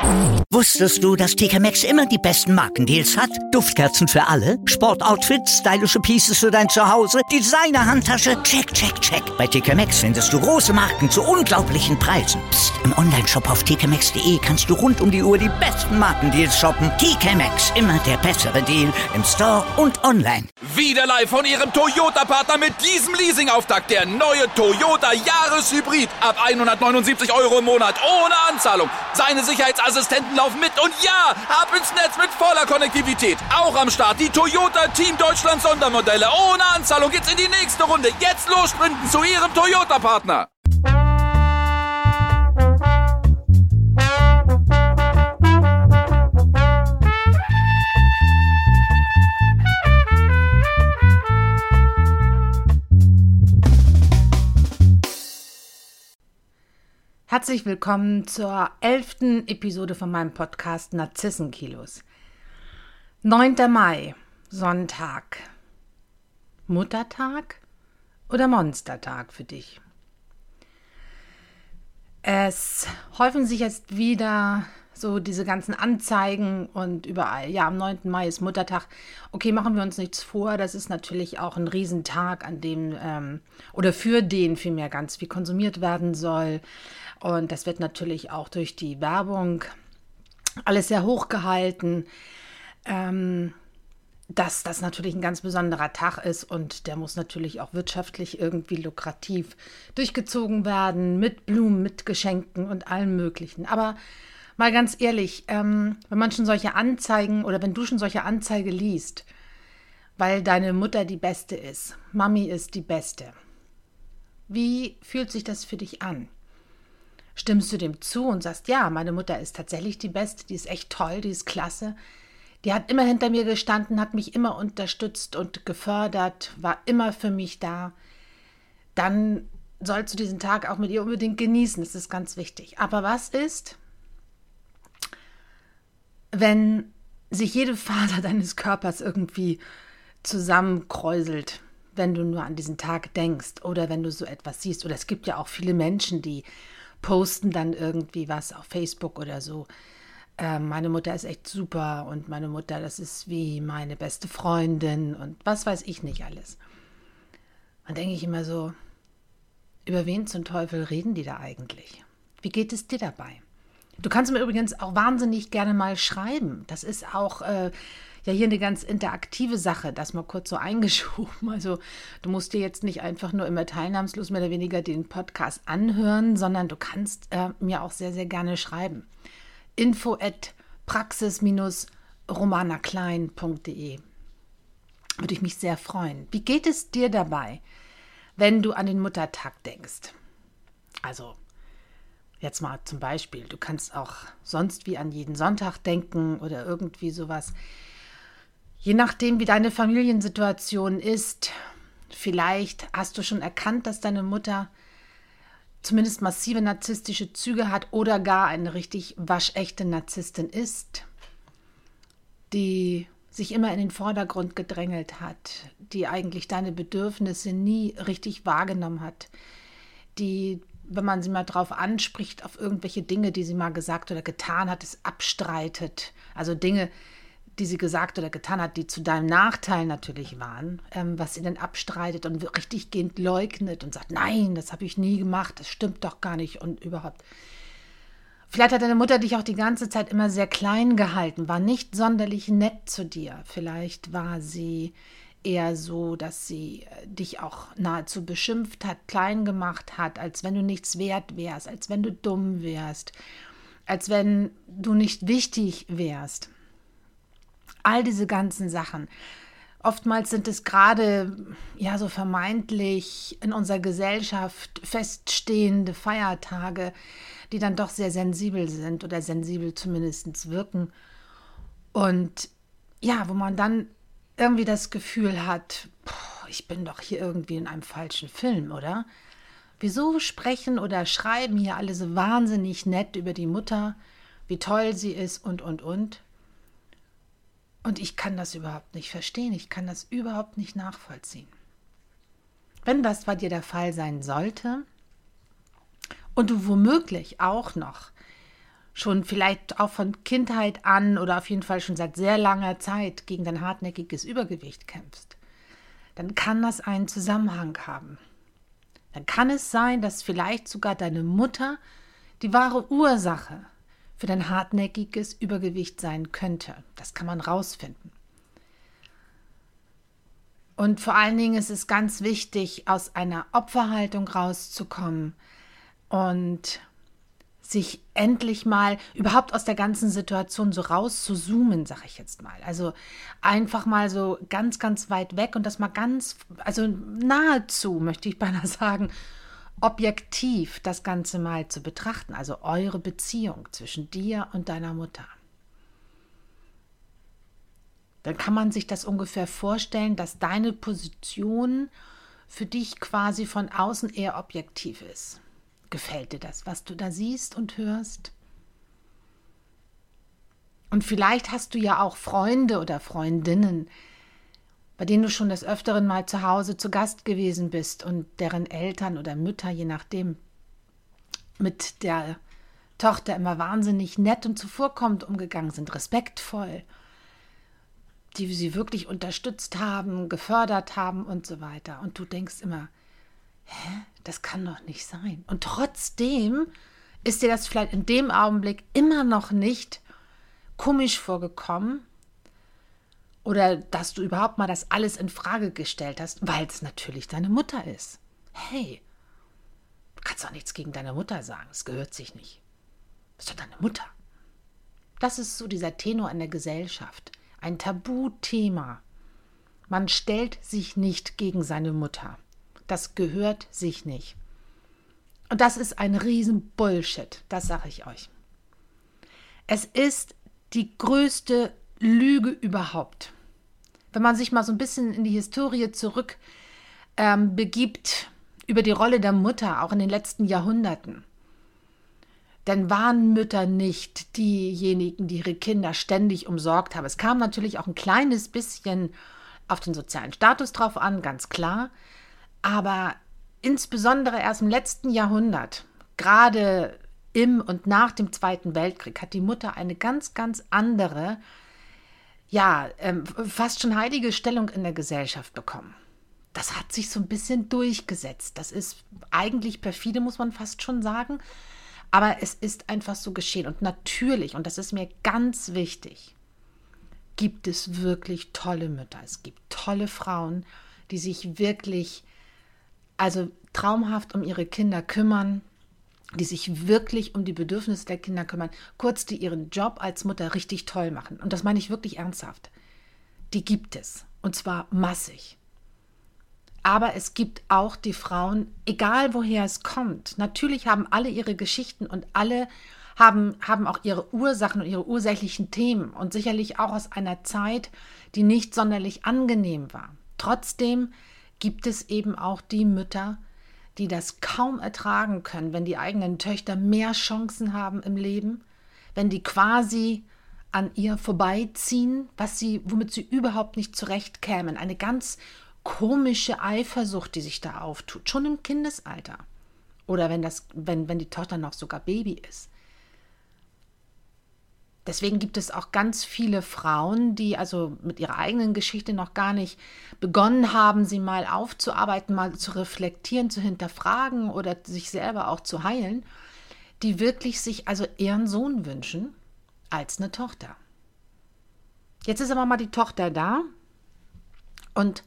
Wusstest du, dass TK Maxx immer die besten Markendeals hat? Duftkerzen für alle, Sportoutfits, stylische Pieces für dein Zuhause, Designer-Handtasche, check, check, check. Bei TK Maxx findest du große Marken zu unglaublichen Preisen. Psst. Im Onlineshop auf tkmaxx.de kannst du rund um die Uhr die besten Markendeals shoppen. TK Maxx, immer der bessere Deal im Store und online. Wieder live von Ihrem Toyota-Partner mit diesem Leasing-Auftakt. Der neue Toyota Jahreshybrid. Ab 179 € im Monat. Ohne Anzahlung. Seine Sicherheitsassistenten laufen mit. Und ja, ab ins Netz mit voller Konnektivität. Auch am Start die Toyota Team Deutschland Sondermodelle. Ohne Anzahlung geht's in die nächste Runde. Jetzt los sprinten zu Ihrem Toyota-Partner. Herzlich willkommen zur 11. Episode von meinem Podcast Narzissenkilos. 9. Mai, Sonntag. Muttertag oder Monstertag für dich? Es häufen sich jetzt wieder so diese ganzen Anzeigen und überall. Ja, am 9. Mai ist Muttertag. Okay, machen wir uns nichts vor. Das ist natürlich auch ein Riesentag, an dem, oder für den vielmehr ganz viel konsumiert werden soll. Und das wird natürlich auch durch die Werbung alles sehr hochgehalten, dass das natürlich ein ganz besonderer Tag ist und der muss natürlich auch wirtschaftlich irgendwie lukrativ durchgezogen werden, mit Blumen, mit Geschenken und allem Möglichen. Aber mal ganz ehrlich, wenn man schon solche Anzeigen oder wenn du schon solche Anzeige liest, weil deine Mutter die Beste ist, Mami ist die Beste, wie fühlt sich das für dich an? Stimmst du dem zu und sagst, ja, meine Mutter ist tatsächlich die Beste, die ist echt toll, die ist klasse. Die hat immer hinter mir gestanden, hat mich immer unterstützt und gefördert, war immer für mich da. Dann sollst du diesen Tag auch mit ihr unbedingt genießen, das ist ganz wichtig. Aber was ist, wenn sich jede Faser deines Körpers irgendwie zusammenkräuselt, wenn du nur an diesen Tag denkst oder wenn du so etwas siehst? Oder es gibt ja auch viele Menschen, die posten dann irgendwie was auf Facebook oder so. Meine Mutter ist echt super und meine Mutter, das ist wie meine beste Freundin und was weiß ich nicht alles. Dann denke ich immer so, über wen zum Teufel reden die da eigentlich? Wie geht es dir dabei? Du kannst mir übrigens auch wahnsinnig gerne mal schreiben. Das ist auch ja hier eine ganz interaktive Sache, das mal kurz so eingeschoben. Also du musst dir jetzt nicht einfach nur immer teilnahmslos mehr oder weniger den Podcast anhören, sondern du kannst mir auch sehr, sehr gerne schreiben. info@praxis-romanaklein.de. Würde ich mich sehr freuen. Wie geht es dir dabei, wenn du an den Muttertag denkst? Also jetzt mal zum Beispiel, du kannst auch sonst wie an jeden Sonntag denken oder irgendwie sowas. Je nachdem, wie deine Familiensituation ist, vielleicht hast du schon erkannt, dass deine Mutter zumindest massive narzisstische Züge hat oder gar eine richtig waschechte Narzisstin ist, die sich immer in den Vordergrund gedrängelt hat, die eigentlich deine Bedürfnisse nie richtig wahrgenommen hat, die, wenn man sie mal drauf anspricht, auf irgendwelche Dinge, die sie mal gesagt oder getan hat, es abstreitet. Also Dinge, die sie gesagt oder getan hat, die zu deinem Nachteil natürlich waren, was sie dann abstreitet und richtiggehend leugnet und sagt, nein, das habe ich nie gemacht, das stimmt doch gar nicht und überhaupt. Vielleicht hat deine Mutter dich auch die ganze Zeit immer sehr klein gehalten, war nicht sonderlich nett zu dir. Vielleicht war sie eher so, dass sie dich auch nahezu beschimpft hat, klein gemacht hat, als wenn du nichts wert wärst, als wenn du dumm wärst, als wenn du nicht wichtig wärst. All diese ganzen Sachen. Oftmals sind es gerade ja so vermeintlich in unserer Gesellschaft feststehende Feiertage, die dann doch sehr sensibel sind oder sensibel zumindest wirken. Und ja, wo man dann irgendwie das Gefühl hat, ich bin doch hier irgendwie in einem falschen Film, oder? Wieso sprechen oder schreiben hier alle so wahnsinnig nett über die Mutter, wie toll sie ist und. Und ich kann das überhaupt nicht verstehen, ich kann das überhaupt nicht nachvollziehen. Wenn das bei dir der Fall sein sollte und du womöglich auch noch schon vielleicht auch von Kindheit an oder auf jeden Fall schon seit sehr langer Zeit gegen dein hartnäckiges Übergewicht kämpfst, dann kann das einen Zusammenhang haben. Dann kann es sein, dass vielleicht sogar deine Mutter die wahre Ursache für dein hartnäckiges Übergewicht sein könnte. Das kann man rausfinden. Und vor allen Dingen ist es ganz wichtig, aus einer Opferhaltung rauszukommen und sich endlich mal überhaupt aus der ganzen Situation so rauszuzoomen, sag ich jetzt mal. Also einfach mal so ganz, ganz weit weg und das mal also nahezu, möchte ich beinahe sagen, objektiv das Ganze mal zu betrachten. Also eure Beziehung zwischen dir und deiner Mutter. Dann kann man sich das ungefähr vorstellen, dass deine Position für dich quasi von außen eher objektiv ist. Gefällt dir das, was du da siehst und hörst? Und vielleicht hast du ja auch Freunde oder Freundinnen, bei denen du schon des Öfteren mal zu Hause zu Gast gewesen bist und deren Eltern oder Mütter, je nachdem, mit der Tochter immer wahnsinnig nett und zuvorkommend umgegangen sind, respektvoll, die sie wirklich unterstützt haben, gefördert haben und so weiter. Und du denkst immer, das kann doch nicht sein. Und trotzdem ist dir das vielleicht in dem Augenblick immer noch nicht komisch vorgekommen oder dass du überhaupt mal das alles in Frage gestellt hast, weil es natürlich deine Mutter ist. Hey, du kannst doch nichts gegen deine Mutter sagen, es gehört sich nicht. Das ist doch deine Mutter. Das ist so dieser Tenor in der Gesellschaft, ein Tabuthema. Man stellt sich nicht gegen seine Mutter. Das gehört sich nicht. Und das ist ein riesen Bullshit, das sage ich euch. Es ist die größte Lüge überhaupt. Wenn man sich mal so ein bisschen in die Historie zurück begibt, über die Rolle der Mutter, auch in den letzten Jahrhunderten, dann waren Mütter nicht diejenigen, die ihre Kinder ständig umsorgt haben. Es kam natürlich auch ein kleines bisschen auf den sozialen Status drauf an, ganz klar. Aber insbesondere erst im letzten Jahrhundert, gerade im und nach dem Zweiten Weltkrieg, hat die Mutter eine ganz, ganz andere, fast schon heilige Stellung in der Gesellschaft bekommen. Das hat sich so ein bisschen durchgesetzt. Das ist eigentlich perfide, muss man fast schon sagen. Aber es ist einfach so geschehen. Und natürlich, und das ist mir ganz wichtig, gibt es wirklich tolle Mütter. Es gibt tolle Frauen, die sich wirklich traumhaft um ihre Kinder kümmern, die sich wirklich um die Bedürfnisse der Kinder kümmern, kurz die ihren Job als Mutter richtig toll machen. Und das meine ich wirklich ernsthaft. Die gibt es. Und zwar massig. Aber es gibt auch die Frauen, egal woher es kommt. Natürlich haben alle ihre Geschichten und alle haben auch ihre Ursachen und ihre ursächlichen Themen und sicherlich auch aus einer Zeit, die nicht sonderlich angenehm war. Trotzdem gibt es eben auch die Mütter, die das kaum ertragen können, wenn die eigenen Töchter mehr Chancen haben im Leben, wenn die quasi an ihr vorbeiziehen, womit sie überhaupt nicht zurechtkämen. Eine ganz komische Eifersucht, die sich da auftut, schon im Kindesalter. Oder wenn die Tochter noch sogar Baby ist. Deswegen gibt es auch ganz viele Frauen, die also mit ihrer eigenen Geschichte noch gar nicht begonnen haben, sie mal aufzuarbeiten, mal zu reflektieren, zu hinterfragen oder sich selber auch zu heilen, die wirklich sich also eher einen Sohn wünschen als eine Tochter. Jetzt ist aber mal die Tochter da und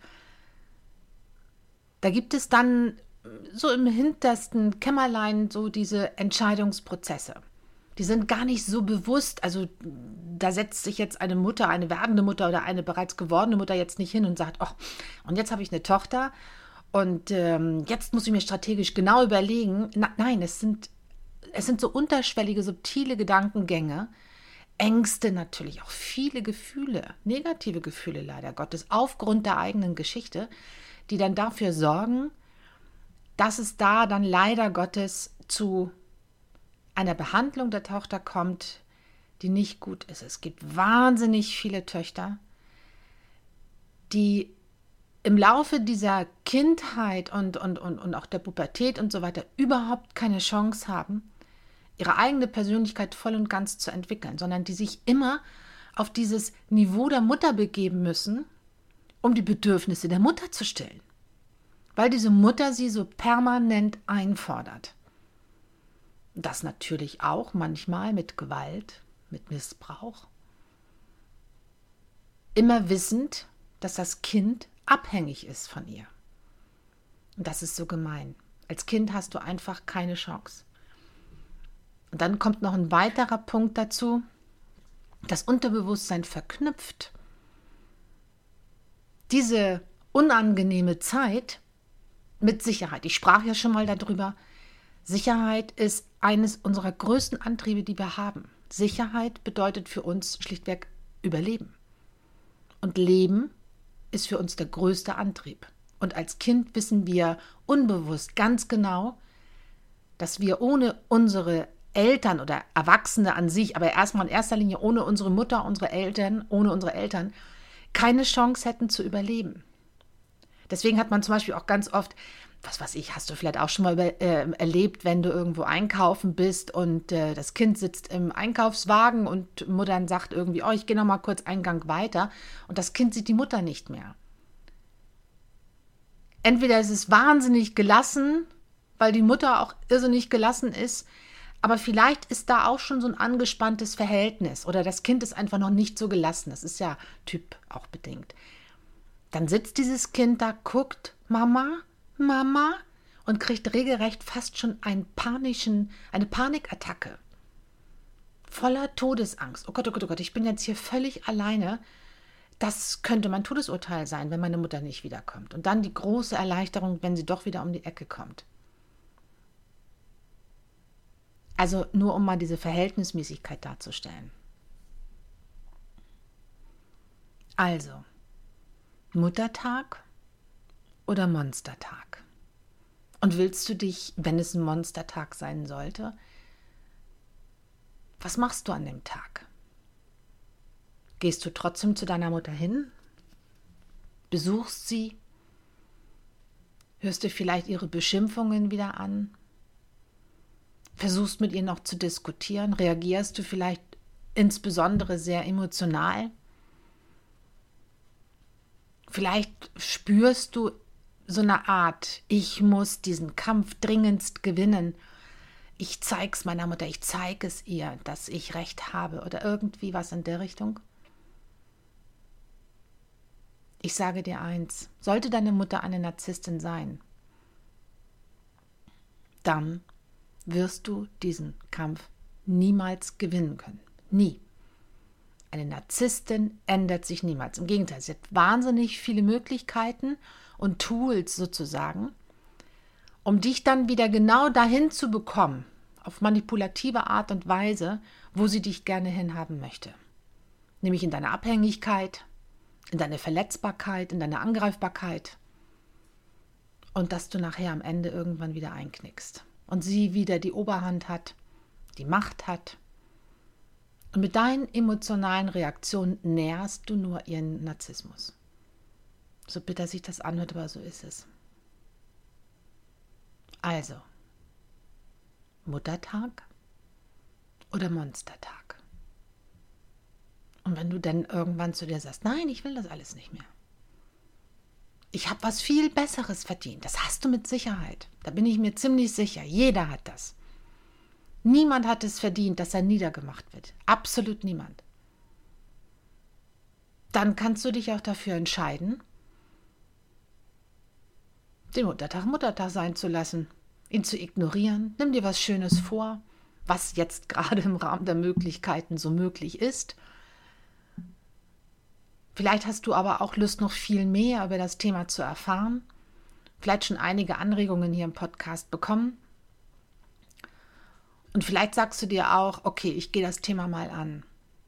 da gibt es dann so im hintersten Kämmerlein so diese Entscheidungsprozesse. Die sind gar nicht so bewusst, also da setzt sich jetzt eine Mutter, eine werdende Mutter oder eine bereits gewordene Mutter jetzt nicht hin und sagt, oh, und jetzt habe ich eine Tochter und jetzt muss ich mir strategisch genau überlegen. Nein, es sind so unterschwellige, subtile Gedankengänge, Ängste natürlich, auch viele Gefühle, negative Gefühle leider Gottes, aufgrund der eigenen Geschichte, die dann dafür sorgen, dass es da dann leider Gottes zu einer Behandlung der Tochter kommt, die nicht gut ist. Es gibt wahnsinnig viele Töchter, die im Laufe dieser Kindheit und auch der Pubertät und so weiter überhaupt keine Chance haben, ihre eigene Persönlichkeit voll und ganz zu entwickeln, sondern die sich immer auf dieses Niveau der Mutter begeben müssen, um die Bedürfnisse der Mutter zu stillen. Weil diese Mutter sie so permanent einfordert. Das natürlich auch manchmal mit Gewalt, mit Missbrauch. Immer wissend, dass das Kind abhängig ist von ihr. Und das ist so gemein. Als Kind hast du einfach keine Chance. Und dann kommt noch ein weiterer Punkt dazu. Das Unterbewusstsein verknüpft diese unangenehme Zeit mit Sicherheit. Ich sprach ja schon mal darüber. Sicherheit ist eines unserer größten Antriebe, die wir haben. Sicherheit bedeutet für uns schlichtweg Überleben. Und Leben ist für uns der größte Antrieb. Und als Kind wissen wir unbewusst ganz genau, dass wir ohne unsere Eltern oder Erwachsene an sich, aber erstmal in erster Linie ohne unsere Mutter, ohne unsere Eltern, keine Chance hätten zu überleben. Deswegen hat man zum Beispiel auch ganz oft, was weiß ich, hast du vielleicht auch schon mal erlebt, wenn du irgendwo einkaufen bist und das Kind sitzt im Einkaufswagen und Mutter dann sagt irgendwie, oh, ich gehe noch mal kurz einen Gang weiter und das Kind sieht die Mutter nicht mehr. Entweder ist es wahnsinnig gelassen, weil die Mutter auch irrsinnig gelassen ist, aber vielleicht ist da auch schon so ein angespanntes Verhältnis oder das Kind ist einfach noch nicht so gelassen. Das ist ja Typ auch bedingt. Dann sitzt dieses Kind da, guckt, Mama, und kriegt regelrecht fast schon eine Panikattacke. Voller Todesangst. Oh Gott, oh Gott, oh Gott, ich bin jetzt hier völlig alleine. Das könnte mein Todesurteil sein, wenn meine Mutter nicht wiederkommt. Und dann die große Erleichterung, wenn sie doch wieder um die Ecke kommt. Also nur um mal diese Verhältnismäßigkeit darzustellen. Also, Muttertag oder Monstertag? Und willst du dich, wenn es ein Monstertag sein sollte, was machst du an dem Tag? Gehst du trotzdem zu deiner Mutter hin? Besuchst sie? Hörst du vielleicht ihre Beschimpfungen wieder an? Versuchst mit ihr noch zu diskutieren? Reagierst du vielleicht insbesondere sehr emotional? Vielleicht spürst du so eine Art, ich muss diesen Kampf dringendst gewinnen. Ich zeig's meiner Mutter, ich zeige es ihr, dass ich recht habe oder irgendwie was in der Richtung. Ich sage dir eins, sollte deine Mutter eine Narzisstin sein, dann wirst du diesen Kampf niemals gewinnen können. Nie. Eine Narzisstin ändert sich niemals. Im Gegenteil, sie hat wahnsinnig viele Möglichkeiten und Tools sozusagen, um dich dann wieder genau dahin zu bekommen, auf manipulative Art und Weise, wo sie dich gerne hinhaben möchte. Nämlich in deine Abhängigkeit, in deine Verletzbarkeit, in deine Angreifbarkeit und dass du nachher am Ende irgendwann wieder einknickst und sie wieder die Oberhand hat, die Macht hat. Und mit deinen emotionalen Reaktionen nährst du nur ihren Narzissmus. So bitter sich das anhört, aber so ist es. Also, Muttertag oder Monstertag? Und wenn du dann irgendwann zu dir sagst, nein, ich will das alles nicht mehr. Ich habe was viel Besseres verdient. Das hast du mit Sicherheit. Da bin ich mir ziemlich sicher. Jeder hat das. Niemand hat es verdient, dass er niedergemacht wird. Absolut niemand. Dann kannst du dich auch dafür entscheiden, den Muttertag sein zu lassen, ihn zu ignorieren. Nimm dir was Schönes vor, was jetzt gerade im Rahmen der Möglichkeiten so möglich ist. Vielleicht hast du aber auch Lust, noch viel mehr über das Thema zu erfahren. Vielleicht schon einige Anregungen hier im Podcast bekommen. Und vielleicht sagst du dir auch, okay, ich gehe das Thema mal an.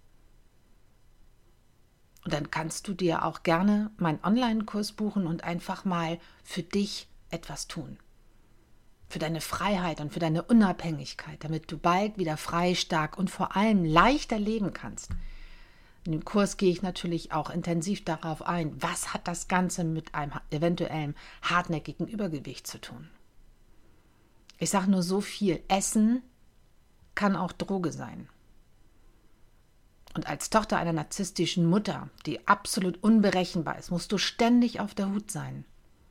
Und dann kannst du dir auch gerne meinen Online-Kurs buchen und einfach mal für dich etwas tun. Für deine Freiheit und für deine Unabhängigkeit, damit du bald wieder frei, stark und vor allem leichter leben kannst. In dem Kurs gehe ich natürlich auch intensiv darauf ein, was hat das Ganze mit einem eventuellen hartnäckigen Übergewicht zu tun. Ich sage nur so viel, Essen kann auch Droge sein. Und als Tochter einer narzisstischen Mutter, die absolut unberechenbar ist, musst du ständig auf der Hut sein.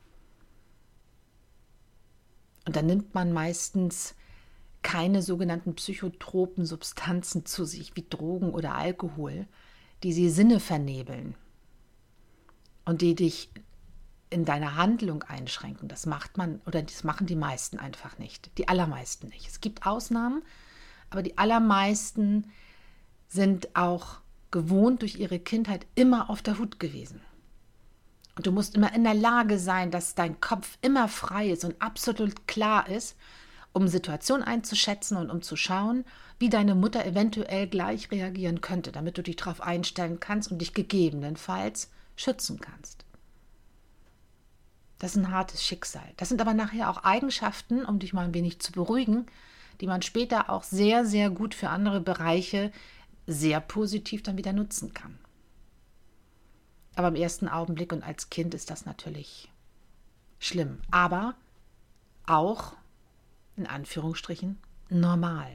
Und dann nimmt man meistens keine sogenannten psychotropen Substanzen zu sich, wie Drogen oder Alkohol, die die Sinne vernebeln und die dich in deiner Handlung einschränken. Das macht man, oder das machen die meisten einfach nicht. Die allermeisten nicht. Es gibt Ausnahmen, aber die allermeisten sind auch gewohnt durch ihre Kindheit immer auf der Hut gewesen. Und du musst immer in der Lage sein, dass dein Kopf immer frei ist und absolut klar ist, um Situationen einzuschätzen und um zu schauen, wie deine Mutter eventuell gleich reagieren könnte, damit du dich darauf einstellen kannst und dich gegebenenfalls schützen kannst. Das ist ein hartes Schicksal. Das sind aber nachher auch Eigenschaften, um dich mal ein wenig zu beruhigen, die man später auch sehr, sehr gut für andere Bereiche sehr positiv dann wieder nutzen kann. Aber im ersten Augenblick und als Kind ist das natürlich schlimm. Aber auch, in Anführungsstrichen, normal.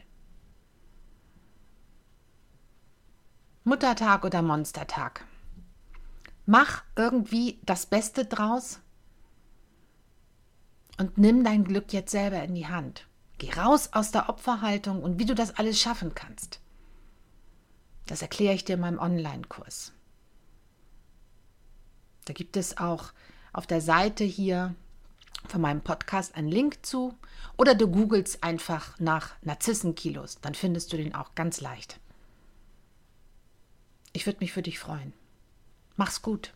Muttertag oder Monstertag. Mach irgendwie das Beste draus und nimm dein Glück jetzt selber in die Hand. Geh raus aus der Opferhaltung und wie du das alles schaffen kannst. Das erkläre ich dir in meinem Online-Kurs. Da gibt es auch auf der Seite hier von meinem Podcast einen Link zu. Oder du googelst einfach nach Narzissenkilos. Dann findest du den auch ganz leicht. Ich würde mich für dich freuen. Mach's gut.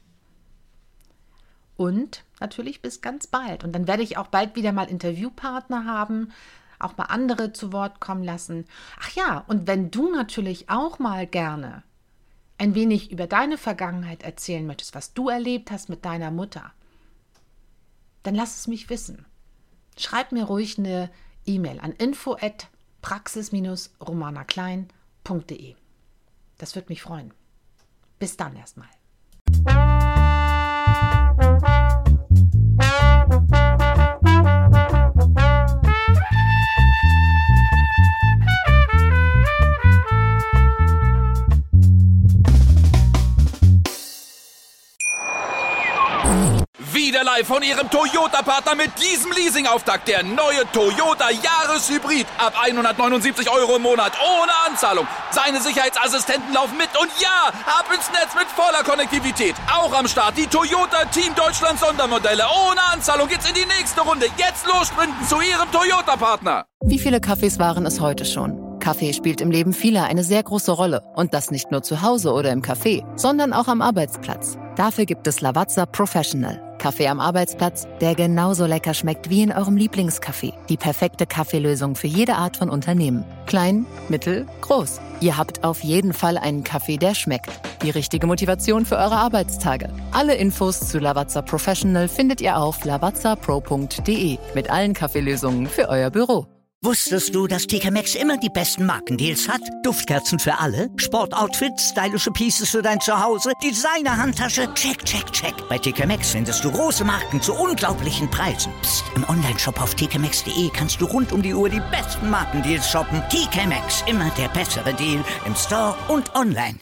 Und natürlich bis ganz bald. Und dann werde ich auch bald wieder mal Interviewpartner haben, auch mal andere zu Wort kommen lassen. Ach ja, und wenn du natürlich auch mal gerne ein wenig über deine Vergangenheit erzählen möchtest, was du erlebt hast mit deiner Mutter, dann lass es mich wissen. Schreib mir ruhig eine E-Mail an info@praxis-romanaklein.de. Das würde mich freuen. Bis dann erstmal. Wieder live von Ihrem Toyota-Partner mit diesem Leasing-Auftakt. Der neue Toyota Jahreshybrid. Ab 179 € im Monat. Ohne Anzahlung. Seine Sicherheitsassistenten laufen mit. Und ja, ab ins Netz mit voller Konnektivität. Auch am Start die Toyota Team Deutschland Sondermodelle. Ohne Anzahlung geht's in die nächste Runde. Jetzt los sprinten zu Ihrem Toyota-Partner. Wie viele Kaffees waren es heute schon? Kaffee spielt im Leben vieler eine sehr große Rolle. Und das nicht nur zu Hause oder im Café, sondern auch am Arbeitsplatz. Dafür gibt es Lavazza Professional. Kaffee am Arbeitsplatz, der genauso lecker schmeckt wie in eurem Lieblingscafé. Die perfekte Kaffeelösung für jede Art von Unternehmen. Klein, mittel, groß. Ihr habt auf jeden Fall einen Kaffee, der schmeckt. Die richtige Motivation für eure Arbeitstage. Alle Infos zu Lavazza Professional findet ihr auf lavazzapro.de mit allen Kaffeelösungen für euer Büro. Wusstest du, dass TK Maxx immer die besten Markendeals hat? Duftkerzen für alle, Sportoutfits, stylische Pieces für dein Zuhause, Designer-Handtasche, check, check, check. Bei TK Maxx findest du große Marken zu unglaublichen Preisen. Psst. Im Onlineshop auf tkmaxx.de kannst du rund um die Uhr die besten Markendeals shoppen. TK Maxx, immer der bessere Deal im Store und online.